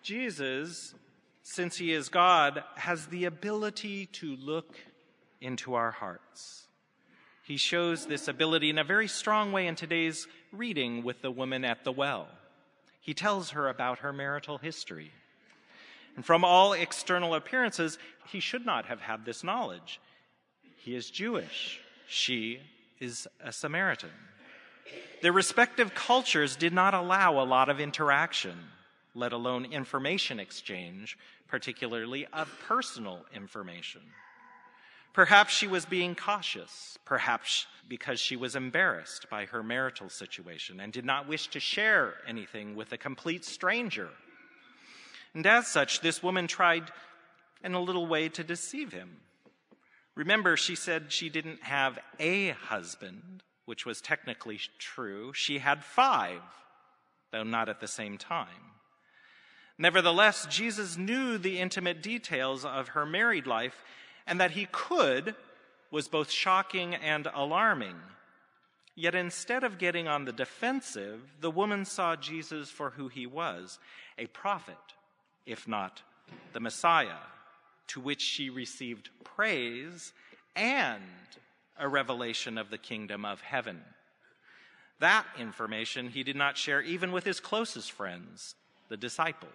Jesus, since he is God, has the ability to look into our hearts. He shows this ability in a very strong way in today's reading with the woman at the well. He tells her about her marital history. And from all external appearances, he should not have had this knowledge. He is Jewish. She is a Samaritan. Their respective cultures did not allow a lot of interaction, let alone information exchange, particularly of personal information. Perhaps she was being cautious, perhaps because she was embarrassed by her marital situation and did not wish to share anything with a complete stranger. And as such, this woman tried in a little way to deceive him. Remember, she said she didn't have a husband, which was technically true. She had 5, though not at the same time. Nevertheless, Jesus knew the intimate details of her married life, and that he could was both shocking and alarming. Yet instead of getting on the defensive, the woman saw Jesus for who he was, a prophet, if not the Messiah, to which she received praise and a revelation of the kingdom of heaven. That information he did not share even with his closest friends, the disciples.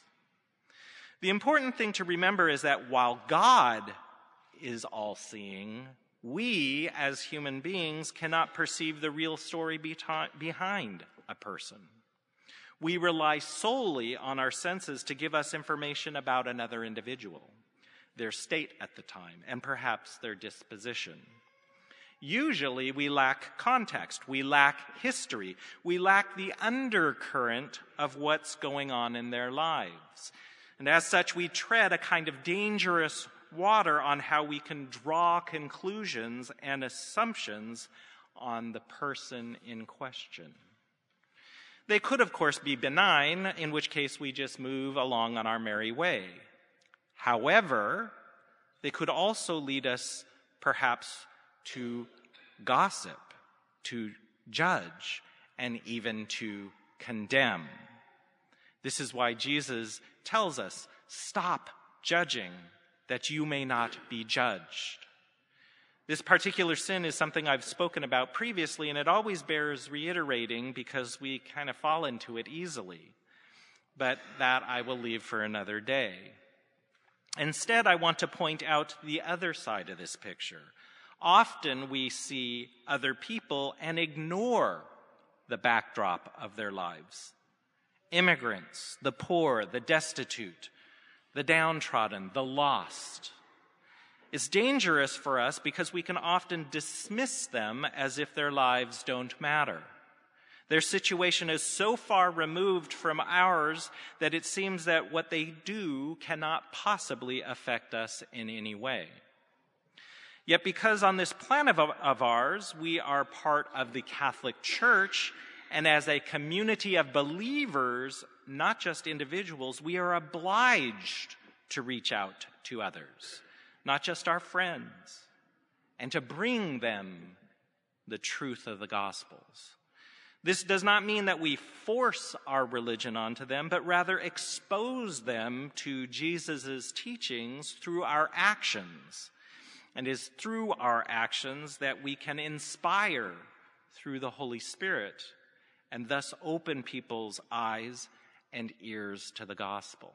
The important thing to remember is that while God is all-seeing, we as human beings cannot perceive the real story behind a person. We rely solely on our senses to give us information about another individual, their state at the time, and perhaps their disposition. Usually we lack context, we lack history, we lack the undercurrent of what's going on in their lives. And as such, we tread a kind of dangerous water on how we can draw conclusions and assumptions on the person in question. They could, of course, be benign, in which case we just move along on our merry way. However, they could also lead us, perhaps, to gossip, to judge, and even to condemn. This is why Jesus tells us, stop judging, that you may not be judged. This particular sin is something I've spoken about previously, and it always bears reiterating because we kind of fall into it easily. But that I will leave for another day. Instead, I want to point out the other side of this picture. Often we see other people and ignore the backdrop of their lives. Immigrants, the poor, the destitute, the downtrodden, the lost. It's dangerous for us because we can often dismiss them as if their lives don't matter. Their situation is so far removed from ours that it seems that what they do cannot possibly affect us in any way. Yet because on this planet of ours, we are part of the Catholic Church, and as a community of believers, not just individuals, we are obliged to reach out to others, not just our friends, and to bring them the truth of the Gospels. This does not mean that we force our religion onto them, but rather expose them to Jesus' teachings through our actions. And it is through our actions that we can inspire through the Holy Spirit and thus open people's eyes and ears to the gospel.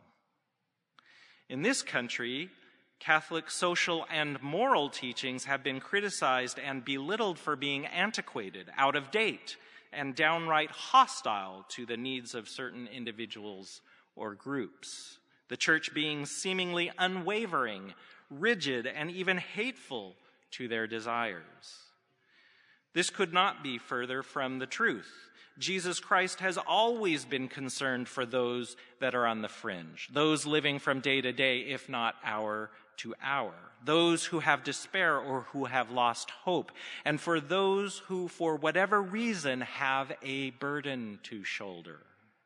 In this country, Catholic social and moral teachings have been criticized and belittled for being antiquated, out of date, and downright hostile to the needs of certain individuals or groups. The church being seemingly unwavering, rigid, and even hateful to their desires. This could not be further from the truth. Jesus Christ has always been concerned for those that are on the fringe, those living from day to day, if not hour to hour, those who have despair or who have lost hope, and for those who, for whatever reason, have a burden to shoulder.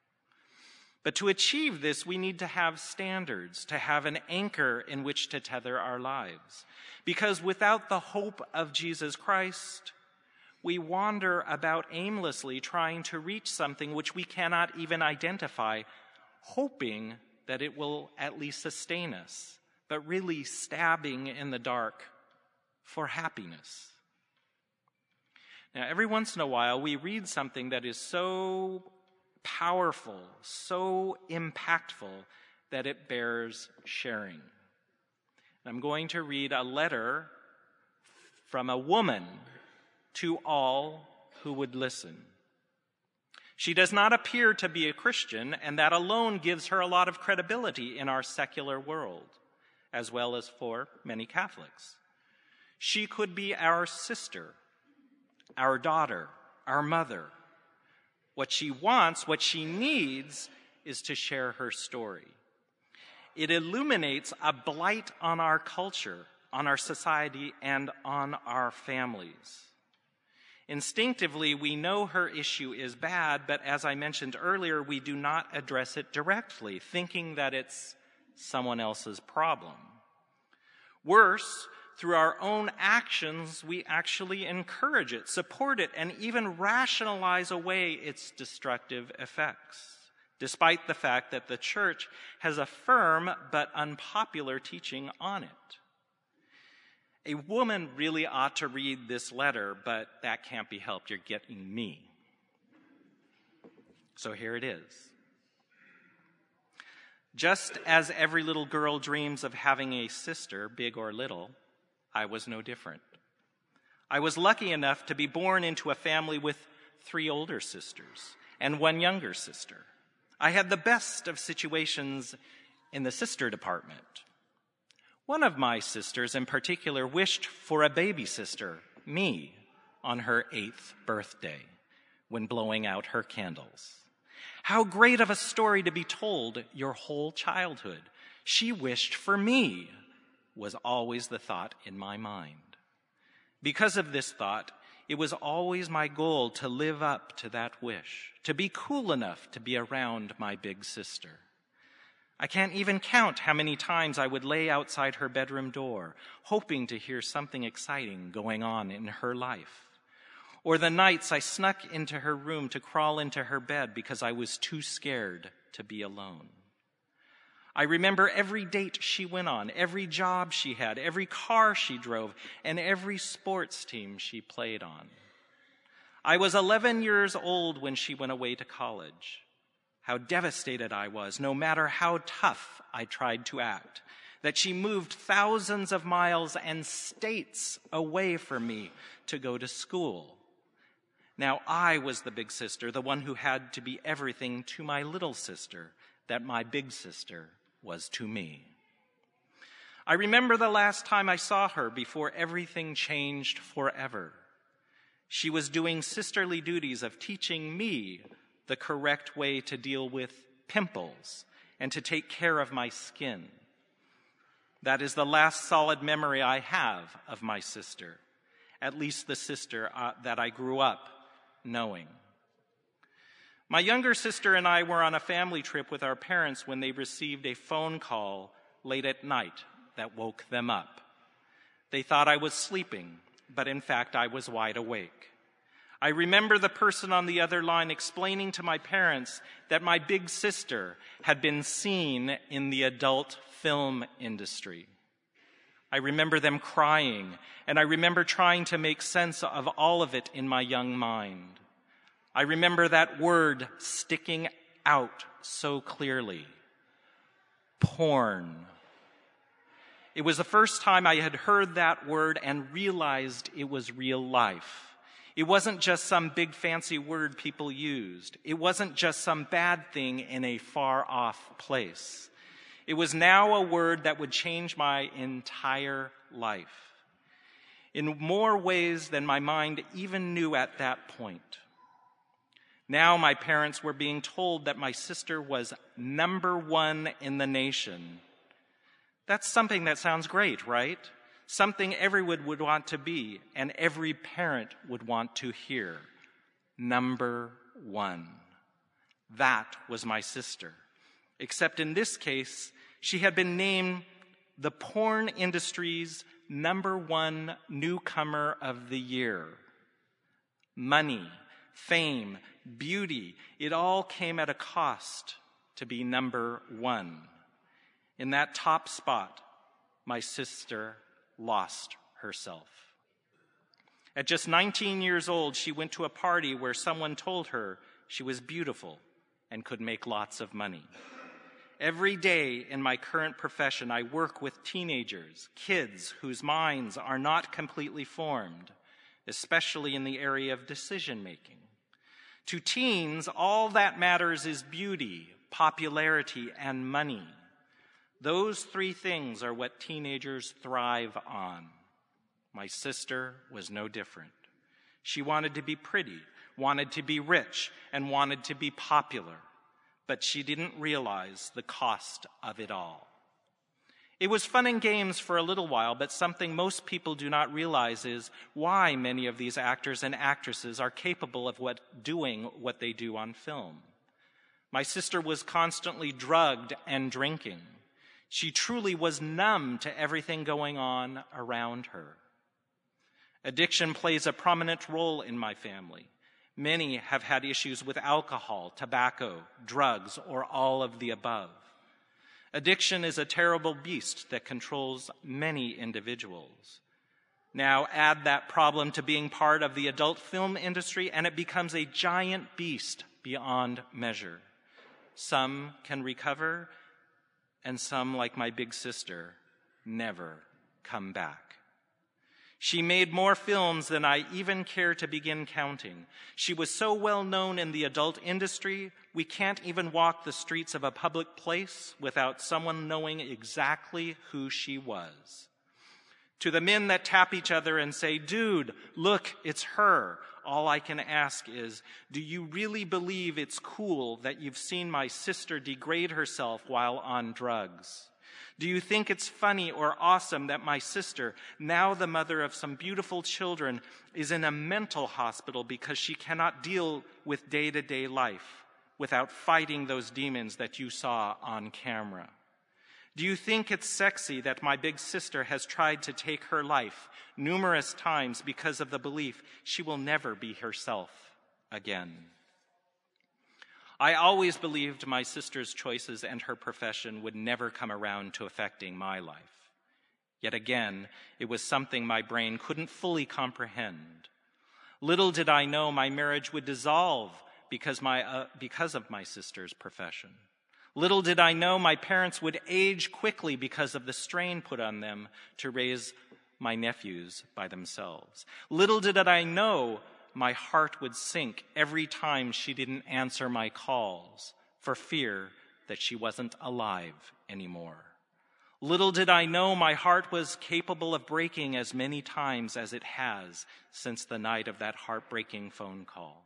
But to achieve this, we need to have standards, to have an anchor in which to tether our lives. Because without the hope of Jesus Christ, we wander about aimlessly trying to reach something which we cannot even identify, hoping that it will at least sustain us, but really stabbing in the dark for happiness. Now, every once in a while, we read something that is so powerful, so impactful, that it bears sharing. I'm going to read a letter from a woman to all who would listen. She does not appear to be a Christian, and that alone gives her a lot of credibility in our secular world, as well as for many Catholics. She could be our sister, our daughter, our mother. What she wants, what she needs, is to share her story. It illuminates a blight on our culture, on our society, and on our families. Instinctively, we know her issue is bad, but as I mentioned earlier, we do not address it directly, thinking that it's someone else's problem. Worse, through our own actions, we actually encourage it, support it, and even rationalize away its destructive effects, despite the fact that the church has a firm but unpopular teaching on it. A woman really ought to read this letter, but that can't be helped. You're getting me. So here it is. Just as every little girl dreams of having a sister, big or little, I was no different. I was lucky enough to be born into a family with 3 older sisters and 1 younger sister. I had the best of situations in the sister department. One of my sisters in particular wished for a baby sister, me, on her 8th birthday when blowing out her candles. How great of a story to be told your whole childhood. She wished for me, was always the thought in my mind. Because of this thought, it was always my goal to live up to that wish, to be cool enough to be around my big sister. I can't even count how many times I would lay outside her bedroom door, hoping to hear something exciting going on in her life. Or the nights I snuck into her room to crawl into her bed because I was too scared to be alone. I remember every date she went on, every job she had, every car she drove, and every sports team she played on. I was 11 years old when she went away to college. How devastated I was, no matter how tough I tried to act, that she moved thousands of miles and states away from me to go to school. Now I was the big sister, the one who had to be everything to my little sister that my big sister was to me. I remember the last time I saw her before everything changed forever. She was doing sisterly duties of teaching me the correct way to deal with pimples and to take care of my skin. That is the last solid memory I have of my sister, at least the sister that I grew up knowing. My younger sister and I were on a family trip with our parents when they received a phone call late at night that woke them up. They thought I was sleeping, but in fact I was wide awake. I remember the person on the other line explaining to my parents that my big sister had been seen in the adult film industry. I remember them crying, and I remember trying to make sense of all of it in my young mind. I remember that word sticking out so clearly. Porn. It was the first time I had heard that word and realized it was real life. It wasn't just some big fancy word people used. It wasn't just some bad thing in a far-off place. It was now a word that would change my entire life in more ways than my mind even knew at that point. Now my parents were being told that my sister was number 1 in the nation. That's something that sounds great, right? Something everyone would want to be, and every parent would want to hear. Number 1. That was my sister. Except in this case, she had been named the porn industry's number 1 newcomer of the year. Money, fame, beauty, it all came at a cost. to be number one. In that top spot, my sister lost herself. At just 19 years old, she went to a party where someone told her she was beautiful and could make lots of money. Every day in my current profession, I work with teenagers, kids whose minds are not completely formed, especially in the area of decision-making. To teens, all that matters is beauty, popularity, and money. Those three things are what teenagers thrive on. My sister was no different. She wanted to be pretty, wanted to be rich, and wanted to be popular, but she didn't realize the cost of it all. It was fun and games for a little while, but something most people do not realize is why many of these actors and actresses are capable of doing what they do on film. My sister was constantly drugged and drinking. She truly was numb to everything going on around her. Addiction plays a prominent role in my family. Many have had issues with alcohol, tobacco, drugs, or all of the above. Addiction is a terrible beast that controls many individuals. Now add that problem to being part of the adult film industry, and it becomes a giant beast beyond measure. Some can recover, and some, like my big sister, never come back. She made more films than I even care to begin counting. She was so well known in the adult industry, we can't even walk the streets of a public place without someone knowing exactly who she was. To the men that tap each other and say, "Dude, look, it's her," all I can ask is, do you really believe it's cool that you've seen my sister degrade herself while on drugs? Do you think it's funny or awesome that my sister, now the mother of some beautiful children, is in a mental hospital because she cannot deal with day-to-day life without fighting those demons that you saw on camera? Do you think it's sexy that my big sister has tried to take her life numerous times because of the belief she will never be herself again? I always believed my sister's choices and her profession would never come around to affecting my life. Yet again, it was something my brain couldn't fully comprehend. Little did I know my marriage would dissolve because of my sister's profession. Little did I know my parents would age quickly because of the strain put on them to raise my nephews by themselves. Little did I know my heart would sink every time she didn't answer my calls for fear that she wasn't alive anymore. Little did I know my heart was capable of breaking as many times as it has since the night of that heartbreaking phone call.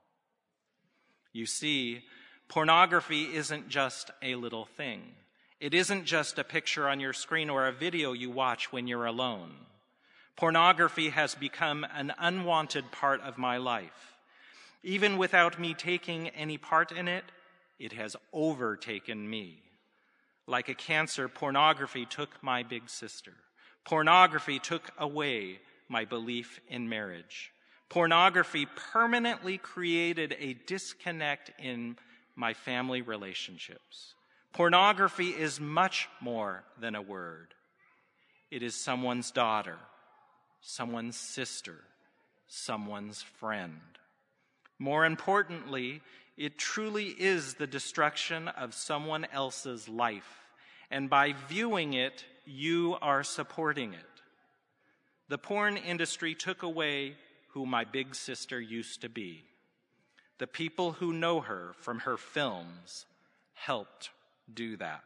You see, pornography isn't just a little thing. It isn't just a picture on your screen or a video you watch when you're alone. Pornography has become an unwanted part of my life. Even without me taking any part in it, it has overtaken me. Like a cancer, pornography took my big sister. Pornography took away my belief in marriage. Pornography permanently created a disconnect in my family relationships. Pornography is much more than a word. It is someone's daughter, someone's sister, someone's friend. More importantly, it truly is the destruction of someone else's life, and by viewing it, you are supporting it. The porn industry took away who my big sister used to be. The people who know her from her films helped do that.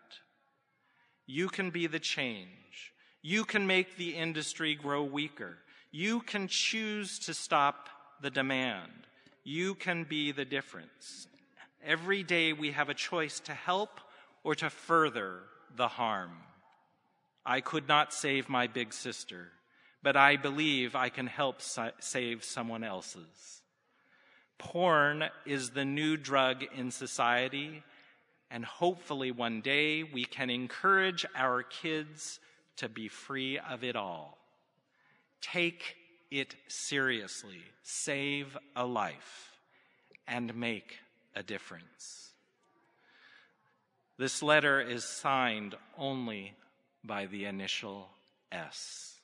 You can be the change. You can make the industry grow weaker. You can choose to stop the demand. You can be the difference. Every day we have a choice to help or to further the harm. I could not save my big sister, but I believe I can help save someone else's. Porn is the new drug in society, and hopefully one day we can encourage our kids to be free of it all. Take it seriously, save a life, and make a difference. This letter is signed only by the initial S.